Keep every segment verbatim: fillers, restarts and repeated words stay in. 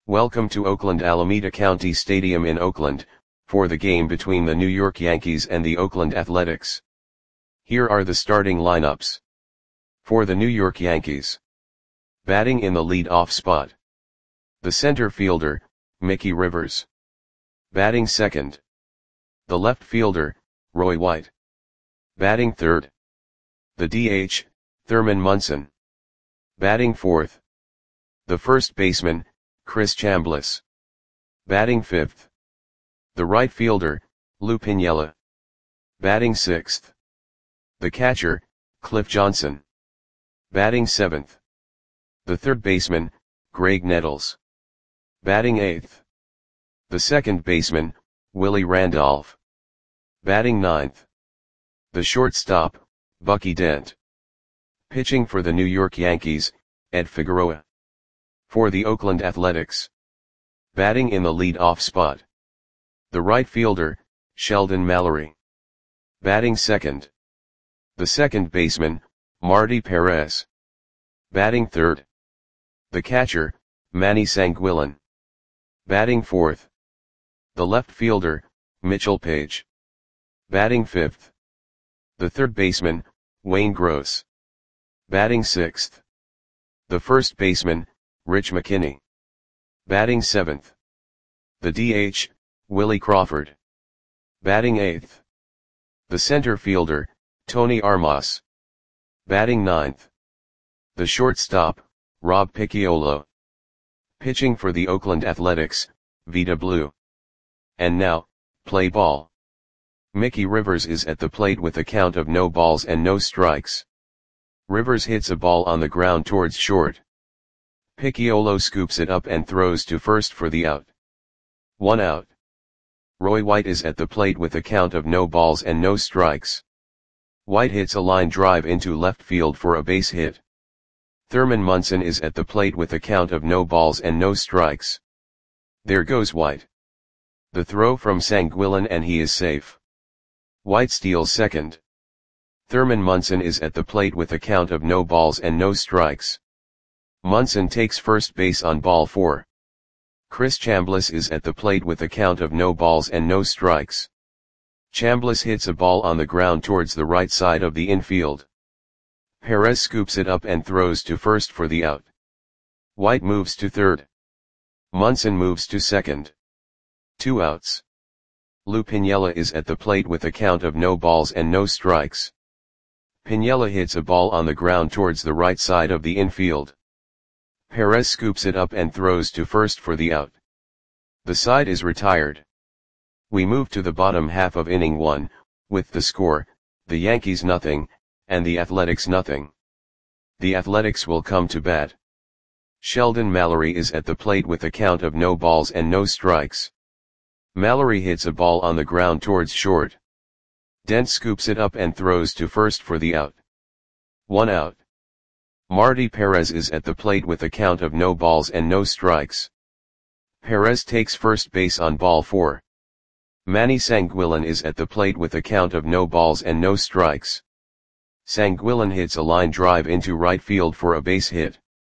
Welcome to Oakland Alameda County Stadium in Oakland, for the game between the New York Yankees and the Oakland Athletics. Here are the starting lineups. For the New York Yankees. Batting in the lead-off spot. The center fielder, Mickey Rivers. Batting second. The left fielder, Roy White. Batting third. The D H, Thurman Munson. Batting fourth. The first baseman, Chris Chambliss. Batting fifth. The right fielder, Lou Piniella. Batting sixth. The catcher, Cliff Johnson. Batting seventh. The third baseman, Graig Nettles. Batting eighth. The second baseman, Willie Randolph. Batting ninth. The shortstop, Bucky Dent. Pitching for the New York Yankees, Ed Figueroa. For the Oakland Athletics. Batting in the lead-off spot. The right fielder, Sheldon Mallory. Batting second. The second baseman, Marty Perez. Batting third. The catcher, Manny Sanguillen. Batting fourth. The left fielder, Mitchell Page. Batting fifth. The third baseman, Wayne Gross. Batting sixth. The first baseman, Rich McKinney. Batting seventh. The D H, Willie Crawford. Batting eighth. The center fielder, Tony Armas. Batting ninth. The shortstop, Rob Picciolo. Pitching for the Oakland Athletics, Vida Blue. And now, play ball. Mickey Rivers is at the plate with a count of no balls and no strikes. Rivers hits a ball on the ground towards short. Picciolo scoops it up and throws to first for the out. One out. Roy White is at the plate with a count of no balls and no strikes. White hits a line drive into left field for a base hit. Thurman Munson is at the plate with a count of no balls and no strikes. There goes White. The throw from Sanguillen and he is safe. White steals second. Thurman Munson is at the plate with a count of no balls and no strikes. Munson takes first base on ball four. Chris Chambliss is at the plate with a count of no balls and no strikes. Chambliss hits a ball on the ground towards the right side of the infield. Perez scoops it up and throws to first for the out. White moves to third. Munson moves to second. Two outs. Lou Piniella is at the plate with a count of no balls and no strikes. Piniella hits a ball on the ground towards the right side of the infield. Perez scoops it up and throws to first for the out. The side is retired. We move to the bottom half of inning one, with the score, the Yankees nothing, and the Athletics nothing. The Athletics will come to bat. Sheldon Mallory is at the plate with a count of no balls and no strikes. Mallory hits a ball on the ground towards short. Dent scoops it up and throws to first for the out. One out. Marty Perez is at the plate with a count of no balls and no strikes. Perez takes first base on ball four. Manny Sanguillen is at the plate with a count of no balls and no strikes. Sanguillen hits a line drive into right field for a base hit.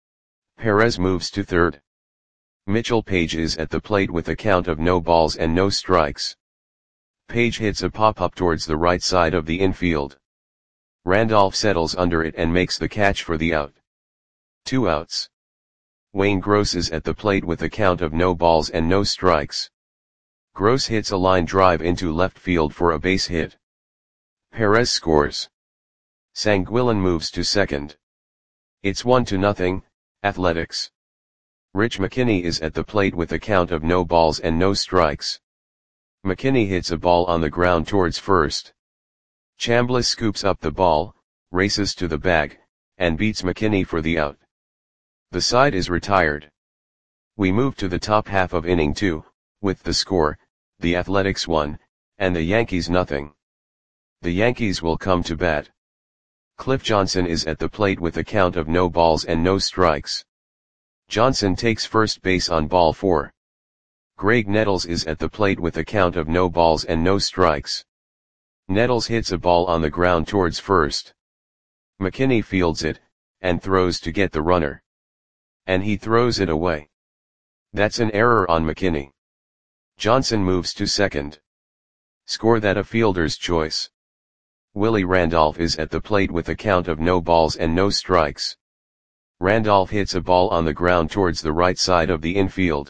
Perez moves to third. Mitchell Page is at the plate with a count of no balls and no strikes. Page hits a pop-up towards the right side of the infield. Randolph settles under it and makes the catch for the out. Two outs. Wayne Gross is at the plate with a count of no balls and no strikes. Gross hits a line drive into left field for a base hit. Perez scores. Sanguillen moves to second. It's one to nothing, Athletics. Rich McKinney is at the plate with a count of no balls and no strikes. McKinney hits a ball on the ground towards first. Chambliss scoops up the ball, races to the bag, and beats McKinney for the out. The side is retired. We move to the top half of inning two, with the score, the Athletics one, and the Yankees nothing. The Yankees will come to bat. Cliff Johnson is at the plate with a count of no balls and no strikes. Johnson takes first base on ball four. Graig Nettles is at the plate with a count of no balls and no strikes. Nettles hits a ball on the ground towards first. McKinney fields it, and throws to get the runner. And he throws it away. That's an error on McKinney. Johnson moves to second. Score that a fielder's choice. Willie Randolph is at the plate with a count of no balls and no strikes. Randolph hits a ball on the ground towards the right side of the infield.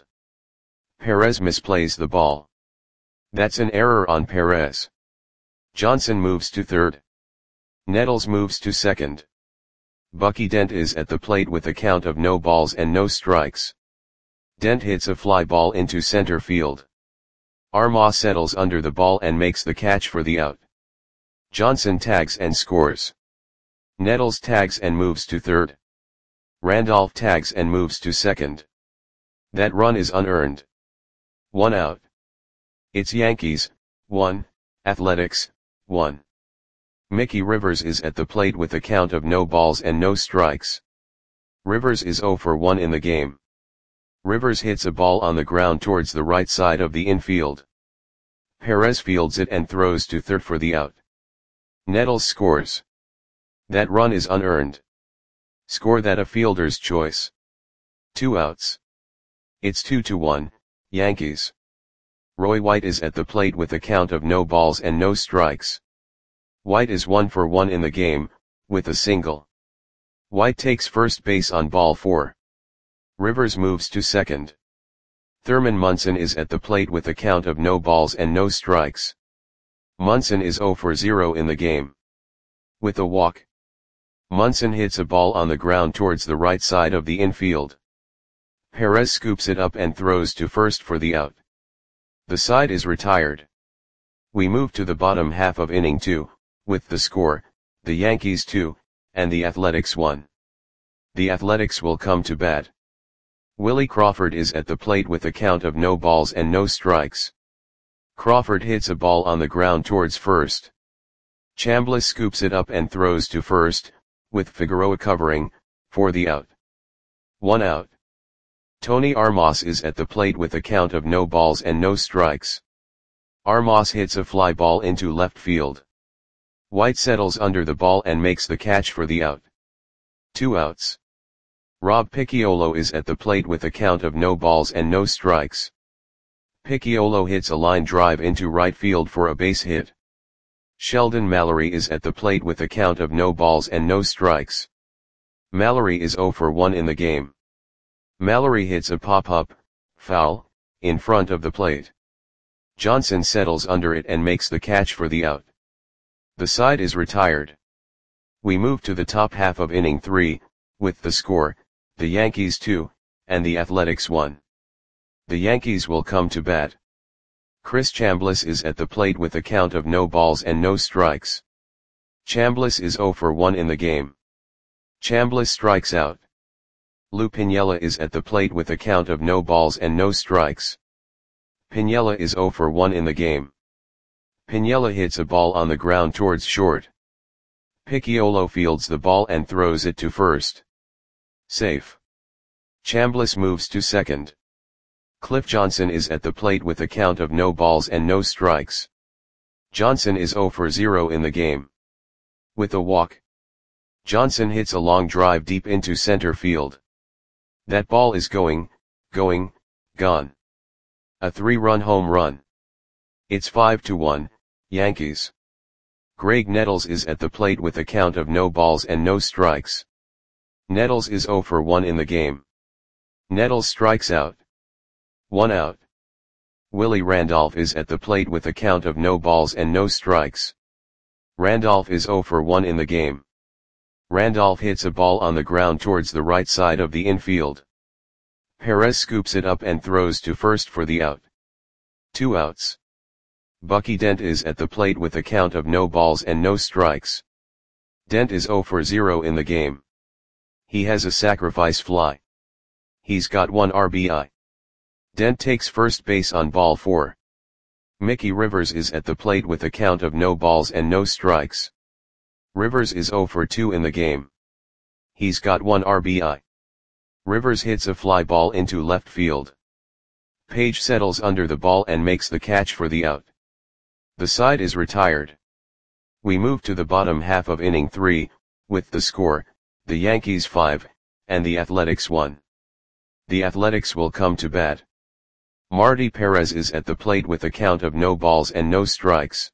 Perez misplays the ball. That's an error on Perez. Johnson moves to third. Nettles moves to second. Bucky Dent is at the plate with a count of no balls and no strikes. Dent hits a fly ball into center field. Armah settles under the ball and makes the catch for the out. Johnson tags and scores. Nettles tags and moves to third. Randolph tags and moves to second. That run is unearned. One out. It's Yankees, one, Athletics, one. Mickey Rivers is at the plate with a count of no balls and no strikes. Rivers is zero for one in the game. Rivers hits a ball on the ground towards the right side of the infield. Perez fields it and throws to third for the out. Nettles scores. That run is unearned. Score that a fielder's choice. Two outs. It's two to one, Yankees. Roy White is at the plate with a count of no balls and no strikes. White is one for one in the game, with a single. White takes first base on ball four. Rivers moves to second. Thurman Munson is at the plate with a count of no balls and no strikes. Munson is zero for zero in the game. With a walk. Munson hits a ball on the ground towards the right side of the infield. Perez scoops it up and throws to first for the out. The side is retired. We move to the bottom half of inning two, with the score, the Yankees two, and the Athletics one. The Athletics will come to bat. Willie Crawford is at the plate with a count of no balls and no strikes. Crawford hits a ball on the ground towards first. Chambliss scoops it up and throws to first, with Figueroa covering, for the out. One out. Tony Armas is at the plate with a count of no balls and no strikes. Armas hits a fly ball into left field. White settles under the ball and makes the catch for the out. Two outs. Rob Picciolo is at the plate with a count of no balls and no strikes. Picciolo hits a line drive into right field for a base hit. Sheldon Mallory is at the plate with a count of no balls and no strikes. Mallory is zero for one in the game. Mallory hits a pop-up, foul, in front of the plate. Johnson settles under it and makes the catch for the out. The side is retired. We move to the top half of inning three, with the score, the Yankees two, and the Athletics one. The Yankees will come to bat. Chris Chambliss is at the plate with a count of no balls and no strikes. Chambliss is zero for one in the game. Chambliss strikes out. Lou Piniella is at the plate with a count of no balls and no strikes. Piniella is zero for one in the game. Piniella hits a ball on the ground towards short. Picciolo fields the ball and throws it to first. Safe. Chambliss moves to second. Cliff Johnson is at the plate with a count of no balls and no strikes. Johnson is zero for zero in the game. With a walk. Johnson hits a long drive deep into center field. That ball is going, going, gone. A three-run home run. It's five to one, Yankees. Greg Nettles is at the plate with a count of no balls and no strikes. Nettles is zero for one in the game. Nettles strikes out. One out. Willie Randolph is at the plate with a count of no balls and no strikes. Randolph is zero for one in the game. Randolph hits a ball on the ground towards the right side of the infield. Perez scoops it up and throws to first for the out. Two outs. Bucky Dent is at the plate with a count of no balls and no strikes. Dent is zero for zero in the game. He has a sacrifice fly. He's got one R B I. Dent takes first base on ball four. Mickey Rivers is at the plate with a count of no balls and no strikes. Rivers is zero for two in the game. He's got one R B I. Rivers hits a fly ball into left field. Page settles under the ball and makes the catch for the out. The side is retired. We move to the bottom half of inning three, with the score, the Yankees five, and the Athletics one. The Athletics will come to bat. Marty Perez is at the plate with a count of no balls and no strikes.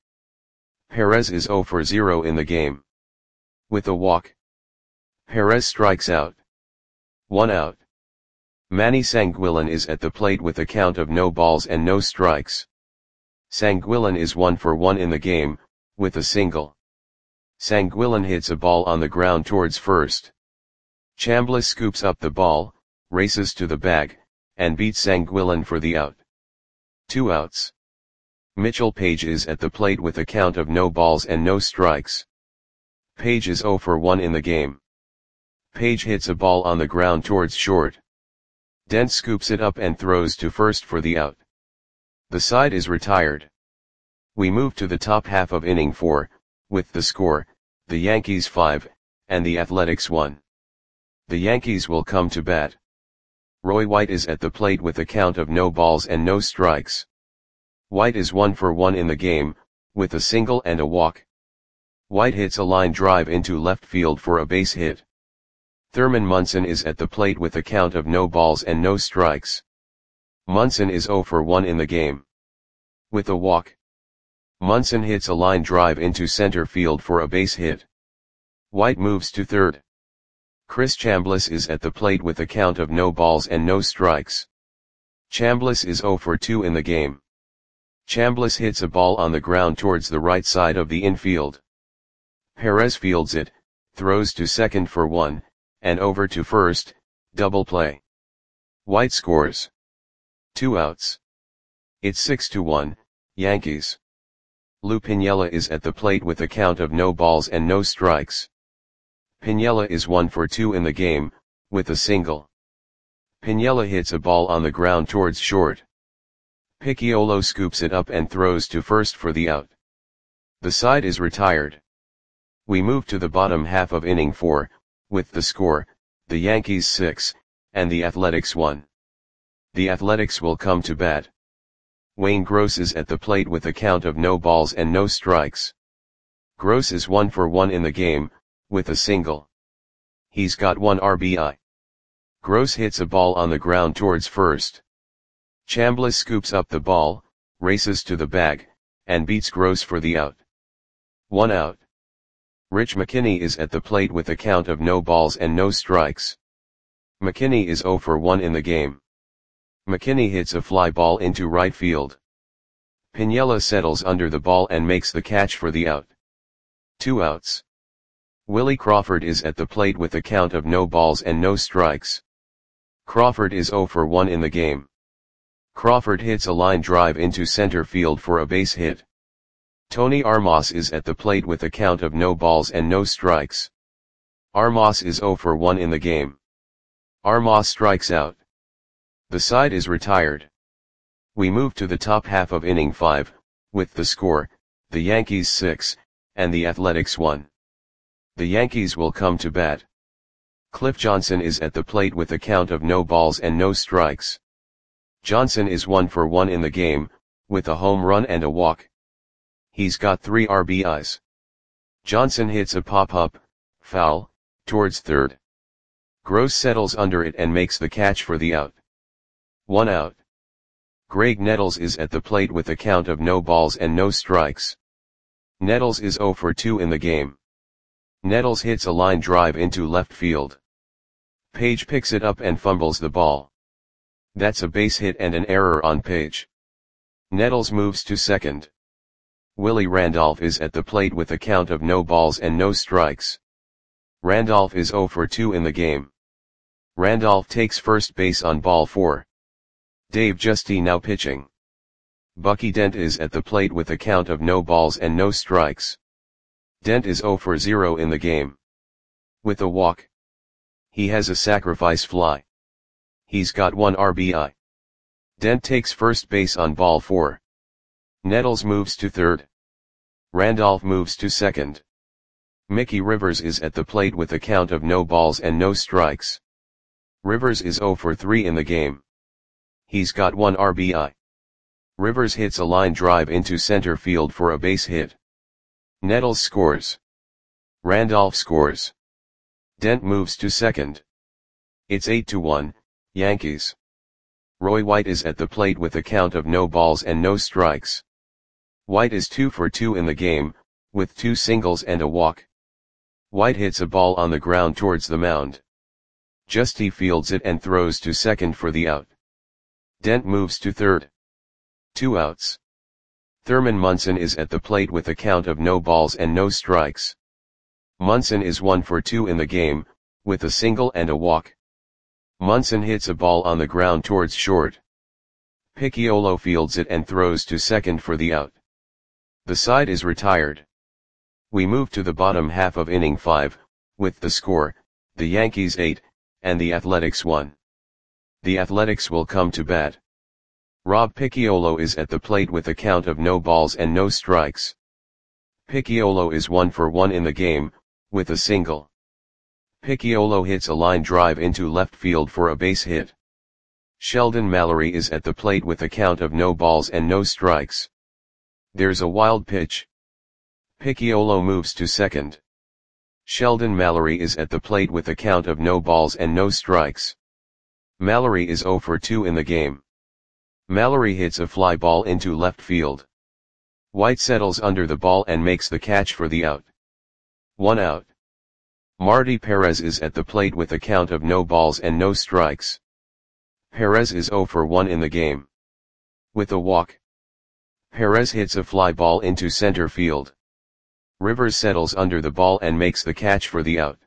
Perez is zero for zero in the game. With a walk, Perez strikes out. One out. Manny Sanguillen is at the plate with a count of no balls and no strikes. Sanguillen is one for one in the game, with a single. Sanguillen hits a ball on the ground towards first. Chambliss scoops up the ball, races to the bag, and beats Sanguillen for the out. Two outs. Mitchell Page is at the plate with a count of no balls and no strikes. Page is zero for one in the game. Page hits a ball on the ground towards short. Dent scoops it up and throws to first for the out. The side is retired. We move to the top half of inning four, with the score, the Yankees five, and the Athletics one. The Yankees will come to bat. Roy White is at the plate with a count of no balls and no strikes. White is one for one in the game, with a single and a walk. White hits a line drive into left field for a base hit. Thurman Munson is at the plate with a count of no balls and no strikes. Munson is zero for one in the game. With a walk, Munson hits a line drive into center field for a base hit. White moves to third. Chris Chambliss is at the plate with a count of no balls and no strikes. Chambliss is zero for two in the game. Chambliss hits a ball on the ground towards the right side of the infield. Perez fields it, throws to second for one, and over to first, double play. White scores. Two outs. It's six to one, Yankees. Lou Piniella is at the plate with a count of no balls and no strikes. Piniella is one for two in the game, with a single. Piniella hits a ball on the ground towards short. Picciolo scoops it up and throws to first for the out. The side is retired. We move to the bottom half of inning four, with the score, the Yankees six, and the Athletics one. The Athletics will come to bat. Wayne Gross is at the plate with a count of no balls and no strikes. Gross is one for one in the game, with a single. He's got one R B I. Gross hits a ball on the ground towards first. Chambliss scoops up the ball, races to the bag, and beats Gross for the out. One out. Rich McKinney is at the plate with a count of no balls and no strikes. McKinney is zero for one in the game. McKinney hits a fly ball into right field. Piniella settles under the ball and makes the catch for the out. Two outs. Willie Crawford is at the plate with a count of no balls and no strikes. Crawford is zero for one in the game. Crawford hits a line drive into center field for a base hit. Tony Armas is at the plate with a count of no balls and no strikes. Armas is zero for one in the game. Armas strikes out. The side is retired. We move to the top half of inning five, with the score, the Yankees six, and the Athletics one. The Yankees will come to bat. Cliff Johnson is at the plate with a count of no balls and no strikes. Johnson is one for one in the game, with a home run and a walk. He's got three R B Is. Johnson hits a pop-up, foul, towards third. Gross settles under it and makes the catch for the out. One out. Greg Nettles is at the plate with a count of no balls and no strikes. Nettles is zero for two in the game. Nettles hits a line drive into left field. Page picks it up and fumbles the ball. That's a base hit and an error on Page. Nettles moves to second. Willie Randolph is at the plate with a count of no balls and no strikes. Randolph is zero for two in the game. Randolph takes first base on ball four. Dave Justy now pitching. Bucky Dent is at the plate with a count of no balls and no strikes. Dent is zero for zero in the game. With a walk. He has a sacrifice fly. He's got one R B I. Dent takes first base on ball four. Nettles moves to third. Randolph moves to second. Mickey Rivers is at the plate with a count of no balls and no strikes. Rivers is zero for three in the game. He's got one R B I. Rivers hits a line drive into center field for a base hit. Nettles scores. Randolph scores. Dent moves to second. It's eight to one, Yankees. Roy White is at the plate with a count of no balls and no strikes. White is two for two in the game, with two singles and a walk. White hits a ball on the ground towards the mound. Justy fields it and throws to second for the out. Dent moves to third. Two outs. Thurman Munson is at the plate with a count of no balls and no strikes. Munson is one for two in the game, with a single and a walk. Munson hits a ball on the ground towards short. Picciolo fields it and throws to second for the out. The side is retired. We move to the bottom half of inning five, with the score, the Yankees eight, and the Athletics one. The Athletics will come to bat. Rob Picciolo is at the plate with a count of no balls and no strikes. Picciolo is one for one in the game, with a single. Picciolo hits a line drive into left field for a base hit. Sheldon Mallory is at the plate with a count of no balls and no strikes. There's a wild pitch. Picciolo moves to second. Sheldon Mallory is at the plate with a count of no balls and no strikes. Mallory is zero for two in the game. Mallory hits a fly ball into left field. White settles under the ball and makes the catch for the out. One out. Marty Perez is at the plate with a count of no balls and no strikes. Perez is zero for one in the game. With a walk. Perez hits a fly ball into center field. Rivers settles under the ball and makes the catch for the out.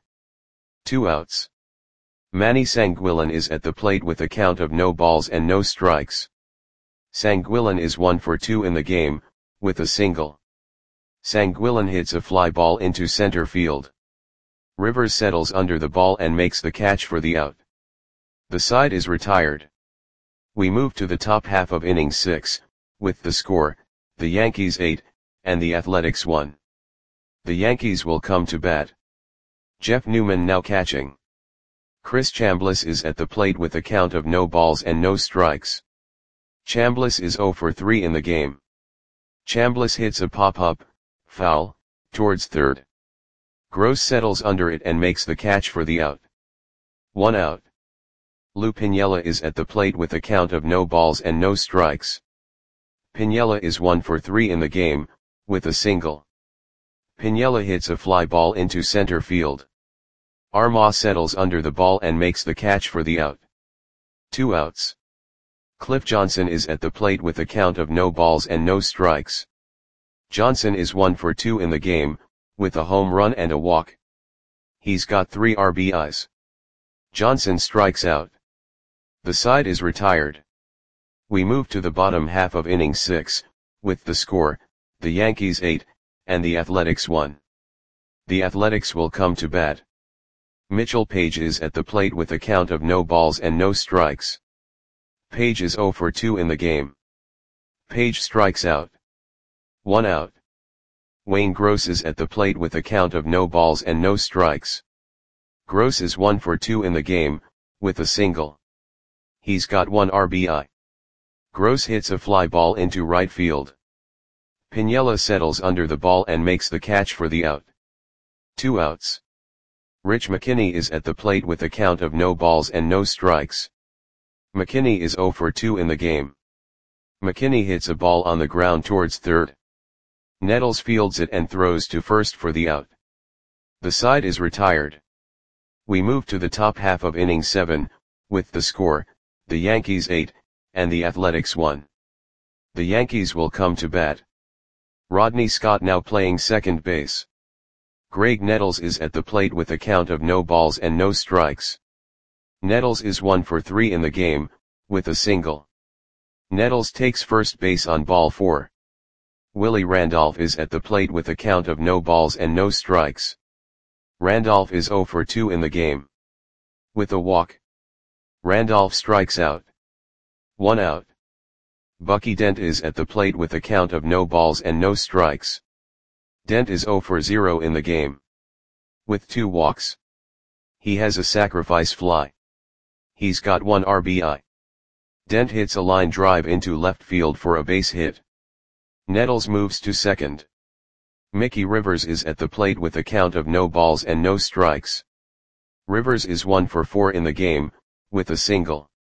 Two outs. Manny Sanguillen is at the plate with a count of no balls and no strikes. Sanguillen is one for two in the game, with a single. Sanguillen hits a fly ball into center field. Rivers settles under the ball and makes the catch for the out. The side is retired. We move to the top half of inning six, with the score, the Yankees eight, and the Athletics one. The Yankees will come to bat. Jeff Newman now catching. Chris Chambliss is at the plate with a count of no balls and no strikes. Chambliss is zero for three in the game. Chambliss hits a pop-up, foul, towards third. Gross settles under it and makes the catch for the out. One out. Lou Piniella is at the plate with a count of no balls and no strikes. Piniella is one for three in the game, with a single. Piniella hits a fly ball into center field. Armah settles under the ball and makes the catch for the out. Two outs. Cliff Johnson is at the plate with a count of no balls and no strikes. Johnson is one for two in the game, with a home run and a walk. He's got three R B Is. Johnson strikes out. The side is retired. We move to the bottom half of inning six, with the score, the Yankees eight, and the Athletics one. The Athletics will come to bat. Mitchell Page is at the plate with a count of no balls and no strikes. Page is zero for two in the game. Page strikes out. One out. Wayne Gross is at the plate with a count of no balls and no strikes. Gross is one for two in the game, with a single. He's got one R B I. Gross hits a fly ball into right field. Piniella settles under the ball and makes the catch for the out. Two outs. Rich McKinney is at the plate with a count of no balls and no strikes. McKinney is zero for two in the game. McKinney hits a ball on the ground towards third. Nettles fields it and throws to first for the out. The side is retired. We move to the top half of inning seven, with the score, the Yankees eight, and the Athletics one. The Yankees will come to bat. Rodney Scott now playing second base. Greg Nettles is at the plate with a count of no balls and no strikes. Nettles is one for three in the game, with a single. Nettles takes first base on ball four. Willie Randolph is at the plate with a count of no balls and no strikes. Randolph is zero for two in the game. With a walk. Randolph strikes out. One out. Bucky Dent is at the plate with a count of no balls and no strikes. Dent is zero for zero in the game. With two walks. He has a sacrifice fly. He's got one R B I. Dent hits a line drive into left field for a base hit. Nettles moves to second. Mickey Rivers is at the plate with a count of no balls and no strikes. Rivers is one for four in the game, with a single.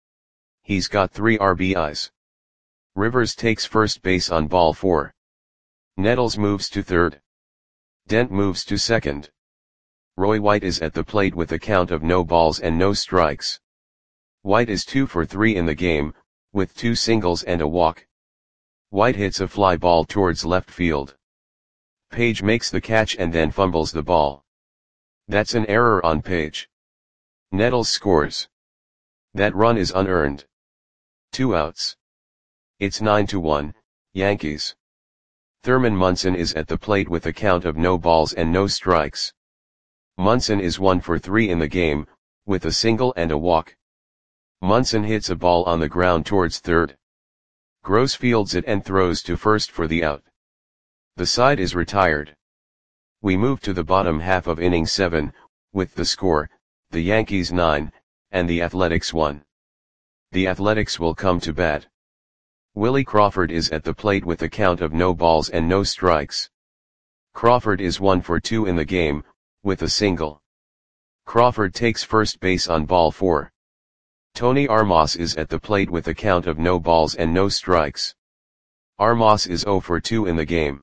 He's got three R B Is. Rivers takes first base on ball four. Nettles moves to third. Dent moves to second. Roy White is at the plate with a count of no balls and no strikes. White is two for three in the game, with two singles and a walk. White hits a fly ball towards left field. Page makes the catch and then fumbles the ball. That's an error on Page. Nettles scores. That run is unearned. Two outs. It's nine to one, Yankees. Thurman Munson is at the plate with a count of no balls and no strikes. Munson is one for three in the game, with a single and a walk. Munson hits a ball on the ground towards third. Gross fields it and throws to first for the out. The side is retired. We move to the bottom half of inning seven, with the score, the Yankees nine, and the Athletics one. The Athletics will come to bat. Willie Crawford is at the plate with a count of no balls and no strikes. Crawford is one for two in the game, with a single. Crawford takes first base on ball four. Tony Armas is at the plate with a count of no balls and no strikes. Armas is zero for two in the game.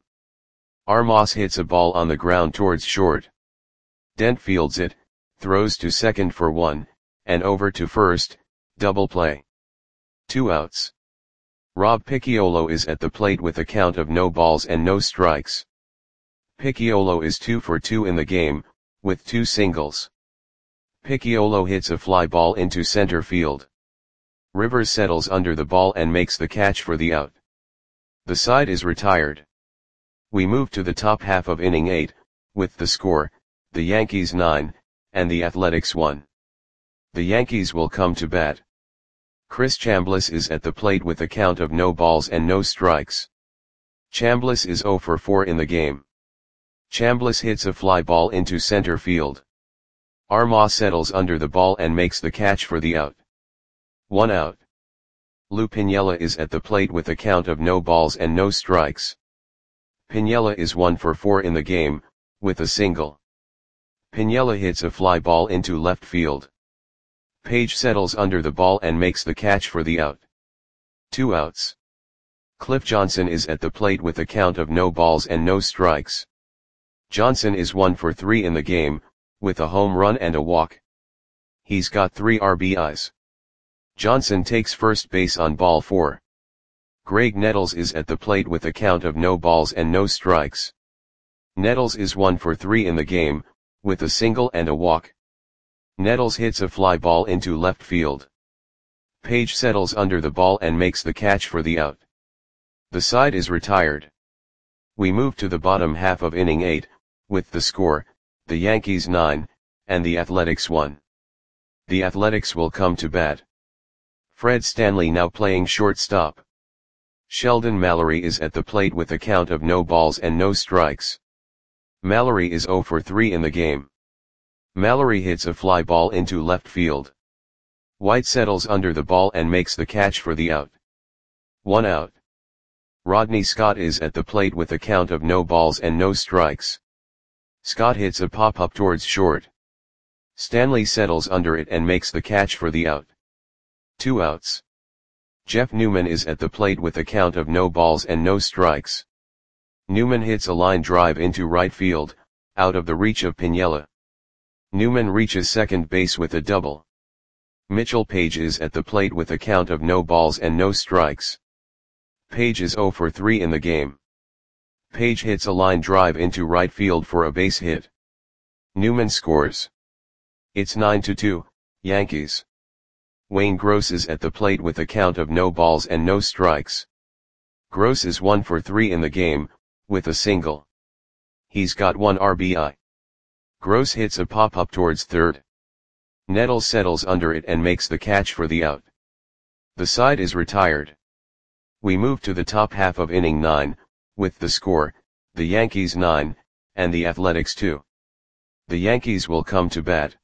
Armas hits a ball on the ground towards short. Dent fields it, throws to second for one, and over to first, double play. Two outs. Rob Picciolo is at the plate with a count of no balls and no strikes. Picciolo is two for two in the game, with two singles. Picciolo hits a fly ball into center field. Rivers settles under the ball and makes the catch for the out. The side is retired. We move to the top half of inning eight, with the score, the Yankees nine, and the Athletics one. The Yankees will come to bat. Chris Chambliss is at the plate with a count of no balls and no strikes. Chambliss is zero for four in the game. Chambliss hits a fly ball into center field. Armas settles under the ball and makes the catch for the out. One out. Lou Piniella is at the plate with a count of no balls and no strikes. Piniella is one for four in the game, with a single. Piniella hits a fly ball into left field. Page settles under the ball and makes the catch for the out. Two outs. Cliff Johnson is at the plate with a count of no balls and no strikes. Johnson is one for three in the game, with a home run and a walk. He's got three R B Is. Johnson takes first base on ball four. Greg Nettles is at the plate with a count of no balls and no strikes. Nettles is one for three in the game, with a single and a walk. Nettles hits a fly ball into left field. Page settles under the ball and makes the catch for the out. The side is retired. We move to the bottom half of inning eight, with the score, the Yankees nine, and the Athletics one. The Athletics will come to bat. Fred Stanley now playing shortstop. Sheldon Mallory is at the plate with a count of no balls and no strikes. Mallory is zero for three in the game. Mallory hits a fly ball into left field. White settles under the ball and makes the catch for the out. One out. Rodney Scott is at the plate with a count of no balls and no strikes. Scott hits a pop-up towards short. Stanley settles under it and makes the catch for the out. Two outs. Jeff Newman is at the plate with a count of no balls and no strikes. Newman hits a line drive into right field, out of the reach of Piniella. Newman reaches second base with a double. Mitchell Page is at the plate with a count of no balls and no strikes. Page is zero for three in the game. Page hits a line drive into right field for a base hit. Newman scores. It's nine to two, Yankees. Wayne Gross is at the plate with a count of no balls and no strikes. Gross is one for three in the game, with a single. He's got one R B I. Gross hits a pop-up towards third. Nettles settles under it and makes the catch for the out. The side is retired. We move to the top half of inning nine, with the score, the Yankees nine, and the Athletics two. The Yankees will come to bat.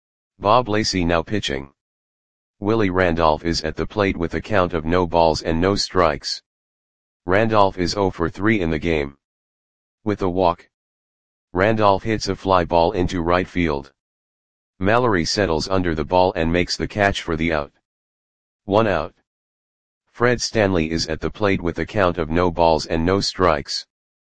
Bob Lacey now pitching. Willie Randolph is at the plate with a count of no balls and no strikes. Randolph is zero for three in the game. With a walk. Randolph hits a fly ball into right field. Mallory settles under the ball and makes the catch for the out. One out. Fred Stanley is at the plate with a count of no balls and no strikes.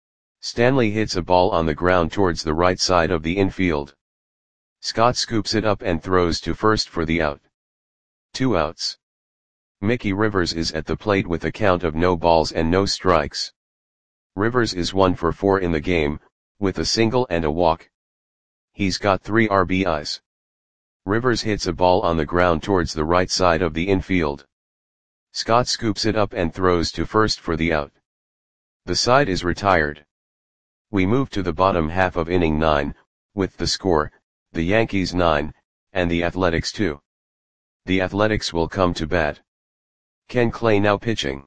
Stanley hits a ball on the ground towards the right side of the infield. Scott scoops it up and throws to first for the out. Two outs. Mickey Rivers is at the plate with a count of no balls and no strikes. Rivers is one for four in the game, with a single and a walk. He's got three R B Is. Rivers hits a ball on the ground towards the right side of the infield. Scott scoops it up and throws to first for the out. The side is retired. We move to the bottom half of inning nine, with the score, the Yankees nine, and the Athletics two. The Athletics will come to bat. Ken Clay now pitching.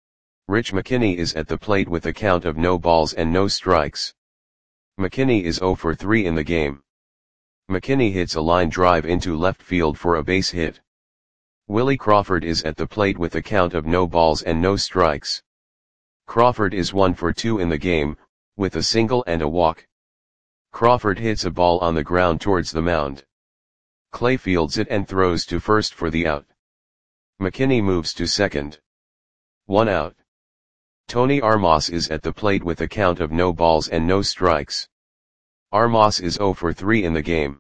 Rich McKinney is at the plate with a count of no balls and no strikes. McKinney is zero for three in the game. McKinney hits a line drive into left field for a base hit. Willie Crawford is at the plate with a count of no balls and no strikes. Crawford is one for two in the game, with a single and a walk. Crawford hits a ball on the ground towards the mound. Clay fields it and throws to first for the out. McKinney moves to second. One out. Tony Armas is at the plate with a count of no balls and no strikes. Armas is zero for three in the game.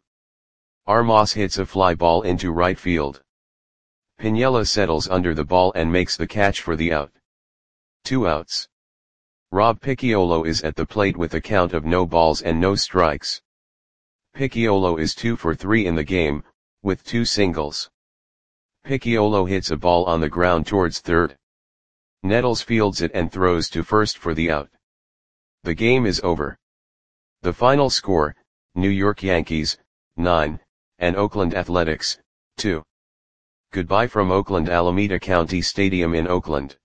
Armas hits a fly ball into right field. Piniella settles under the ball and makes the catch for the out. Two outs. Rob Picciolo is at the plate with a count of no balls and no strikes. Picciolo is two for three in the game, with two singles. Picciolo hits a ball on the ground towards third. Nettles fields it and throws to first for the out. The game is over. The final score, New York Yankees, nine, and Oakland Athletics, two. Goodbye from Oakland Alameda County Stadium in Oakland.